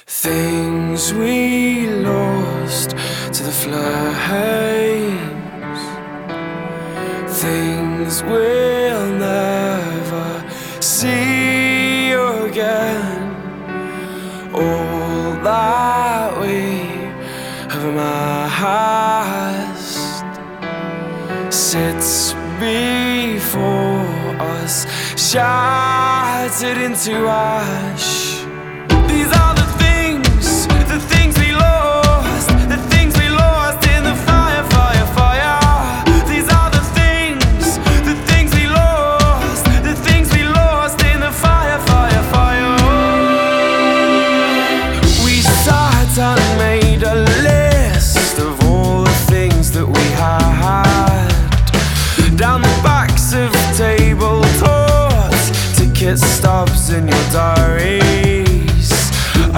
Things we lost to the flames, things we'll never see again. All that we have amassed sits before us, shattered into ash. These are the things we lost, the things we lost in the fire, fire, fire. These are the things we lost, the things we lost in the fire, fire, fire. We sat and made a list of all the things that we had, down the backs of table tops, ticket stubs in your diary.